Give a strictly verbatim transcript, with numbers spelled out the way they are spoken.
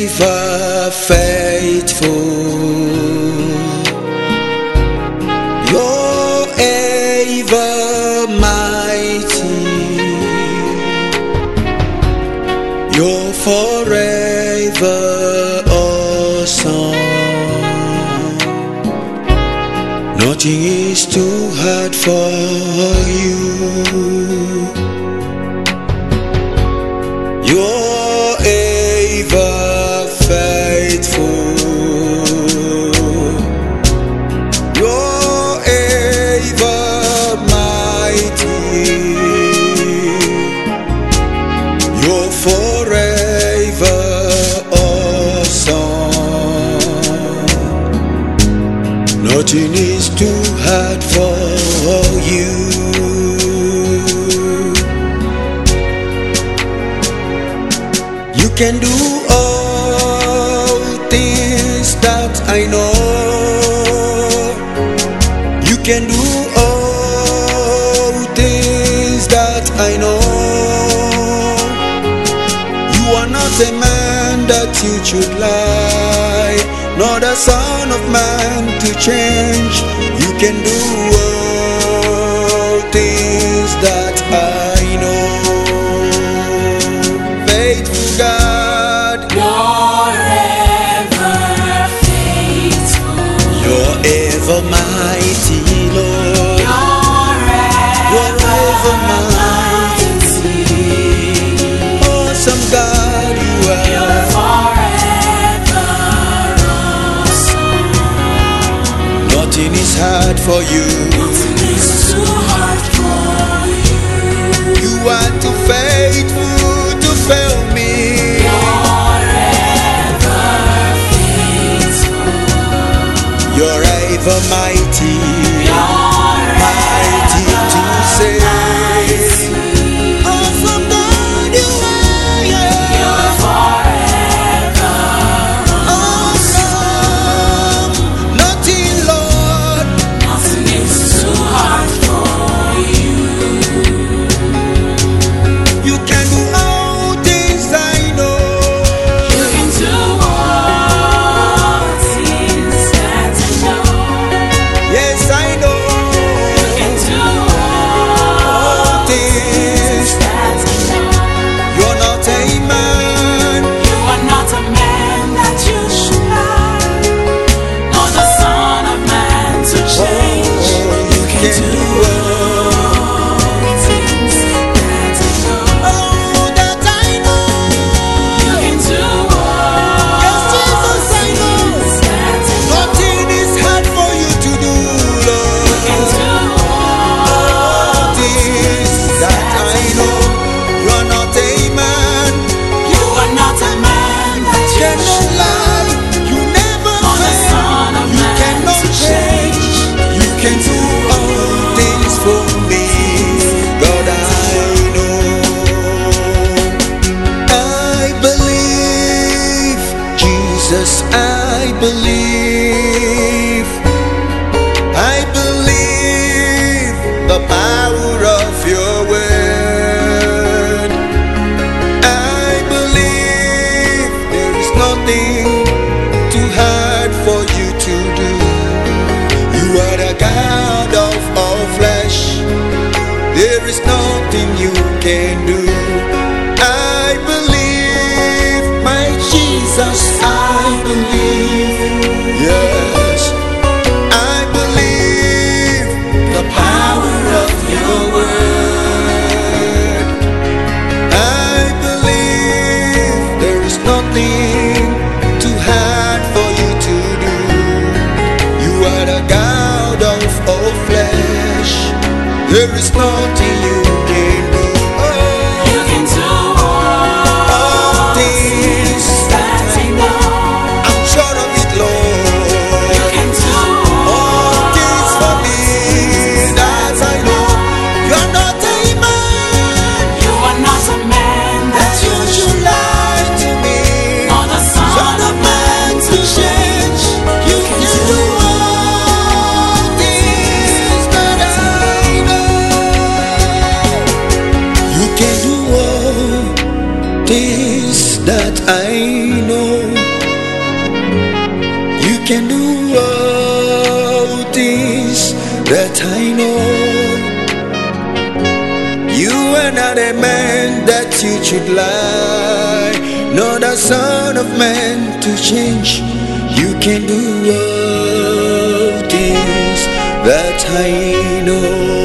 ever faithful. You're ever mighty. You're forever awesome. Nothing is too hard for you. You're ever faithful. You're ever mighty. You're forever awesome. Nothing is too hard for you. You can do all things that I know. You can do all things that I know. You are not a man that you should lie, nor the son of man to change. You can do all things that I know. Faithful God, you're ever faithful. You're ever mighty, Lord. You're ever mighty. Awesome God, you are. You're forever awesome. Nothing is hard for you. Nothing is too hard for you. You are too faithful to fail me. You're ever faithful. You're ever mighty. You're Mighty to save. mighty. Awesome God, you are. Yeah. You're forever Awesome. Nothing, Lord. Nothing is too hard for you. You can do all things I know. You can do all things that I know. Yes, I know. You can do All all things. that I know. You're not a man. You are not a man that you should lie, nor the son of man to change. Oh, you can do all things that I know. all that I know. You can do all Yes, Jesus, I know. things that I know. Nothing is hard for you to do, Lord. You can do all Things that I know. You're not a man. You are not a man that you Cannot should lie, lie. You never nor the fail. son of You man cannot to change. change. You can do all things for me. God, I know. I believe, Jesus, I believe. I believe the power of your word. I believe there is nothing too hard for you to do. You are the God of all flesh. There is nothing you can do. I believe, my Jesus, I believe. Yes, I believe the power of your word. I believe there is nothing too hard for you to do. You are the God of all flesh. There is nothing you can do. You can do All all things things that I know. I'm sure of it, Lord. You can do All things for me that I know. You're not a man. You are not a man that You you should should lie to me. nor the son Son of of man to change. You can do all things that I know. You can do all things that I know. can do all things that I know. You are not a man that you should lie, nor the son of man to change. You can do all things that I know.